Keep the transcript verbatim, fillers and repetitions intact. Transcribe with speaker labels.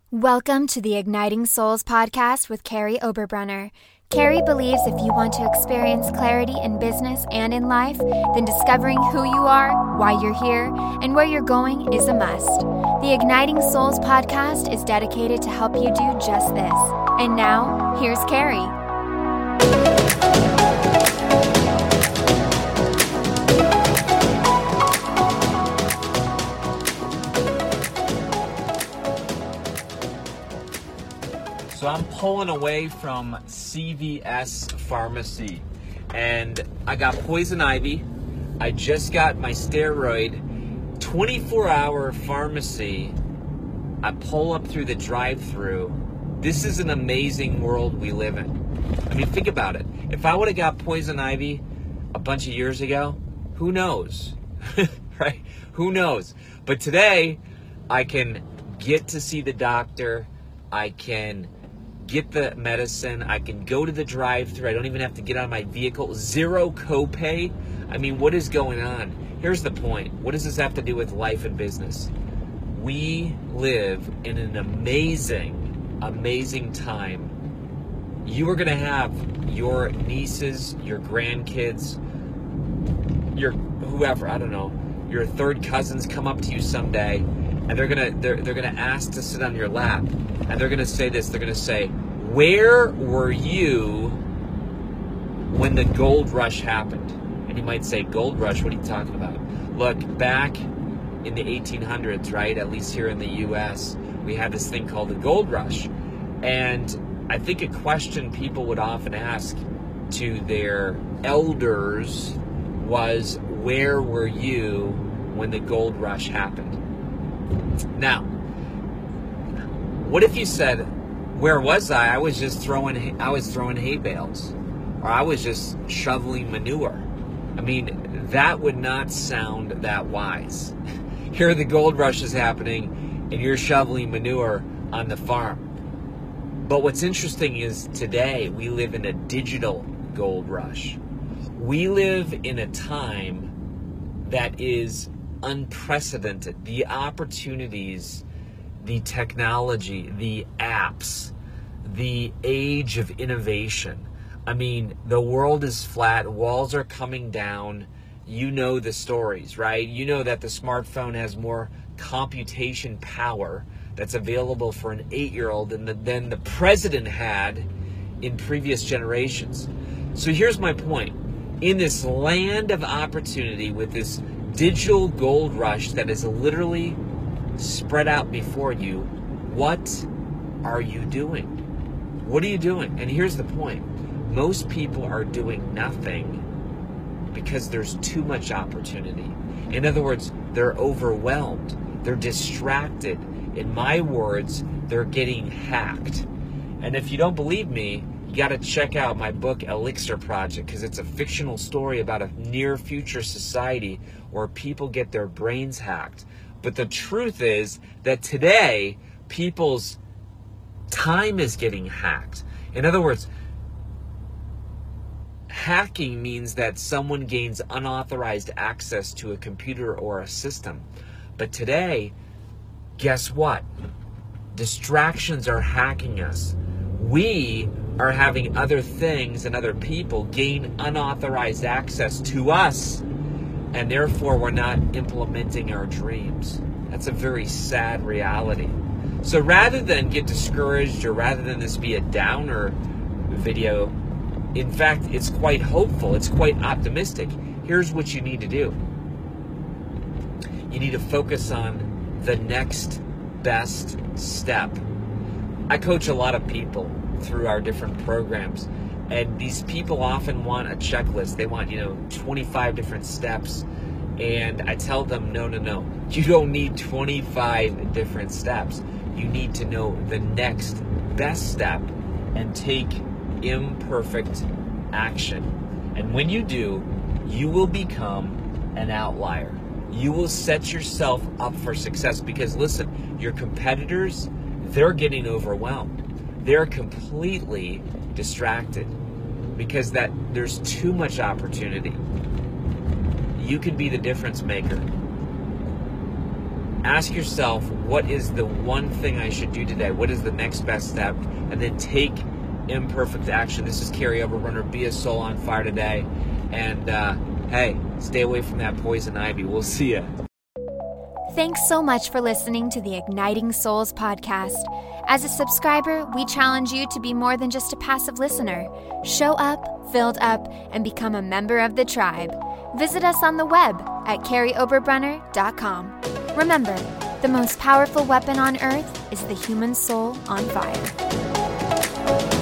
Speaker 1: Welcome to the Igniting Souls podcast with Carrie Oberbrunner. Carrie believes if you want to experience clarity in business and in life, then discovering who you are, why you're here, and where you're going is a must. The Igniting Souls podcast is dedicated to help you do just this. And now, here's Carrie.
Speaker 2: So I'm pulling away from C V S Pharmacy, and I got poison ivy. I just got my steroid. twenty-four hour pharmacy. I pull up through the drive-thru. This is an amazing world we live in. I mean, think about it. If I would have got poison ivy a bunch of years ago, who knows, right? Who knows? But today, I can get to see the doctor. I can get the medicine. I can go to the drive-thru. I don't even have to get out of my vehicle. Zero copay. I mean, what is going on? Here's the point. What does this have to do with life and business? We live in an amazing, amazing time. You are going to have your nieces, your grandkids, your whoever, I don't know, your third cousins come up to you someday, and they're gonna they're they're gonna ask to sit on your lap, and they're gonna say this. They're gonna say, "Where were you when the gold rush happened?" And you might say, "Gold rush? What are you talking about?" Look, back in the eighteen hundreds, right? At least here in the U S, we had this thing called the gold rush, and I think a question people would often ask to their elders was, "Where were you when the gold rush happened?" Now, what if you said, "Where was I? I was just throwing, I was throwing hay bales, or I was just shoveling manure"? I mean, that would not sound that wise. Here the gold rush is happening, and you're shoveling manure on the farm. But what's interesting is today we live in a digital gold rush. We live in a time that is unprecedented. The opportunities, the technology, the apps, the age of innovation. I mean, the world is flat, walls are coming down. You know the stories, right? You know that the smartphone has more computation power that's available for an eight-year-old than the, than the president had in previous generations. So here's my point. In this land of opportunity with this digital gold rush that is literally spread out before you, what are you doing? What are you doing? And here's the point. Most people are doing nothing because there's too much opportunity. In other words, they're overwhelmed. They're distracted. In my words, they're getting hacked. And if you don't believe me, you got to check out my book, Elixir Project, because it's a fictional story about a near future society where people get their brains hacked. But the truth is that today, people's time is getting hacked. In other words, hacking means that someone gains unauthorized access to a computer or a system. But today, guess what? Distractions are hacking us. We are having other things and other people gain unauthorized access to us, and therefore we're not implementing our dreams. That's a very sad reality. So rather than get discouraged, or rather than this be a downer video, in fact, it's quite hopeful. It's quite optimistic. Here's what you need to do. You need to focus on the next best step. I coach a lot of people through our different programs, and these people often want a checklist. They want, you know, twenty-five different steps, and I tell them, no, no, no. You don't need twenty-five different steps. You need to know the next best step and take imperfect action. And when you do, you will become an outlier. You will set yourself up for success, because listen, your competitors, they're getting overwhelmed. They're completely distracted because that there's too much opportunity. You could be the difference maker. ask yourself, what is the one thing I should do today? What is the next best step? And then take imperfect action. This is Carrie Oberbrunner. Be a soul on fire today. And uh, hey, stay away from that poison ivy. We'll see ya.
Speaker 1: Thanks so much for listening to the Igniting Souls podcast. As a subscriber, we challenge you to be more than just a passive listener. Show up, filled up, and become a member of the tribe. Visit us on the web at carrie oberbrunner dot com. Remember, the most powerful weapon on earth is the human soul on fire.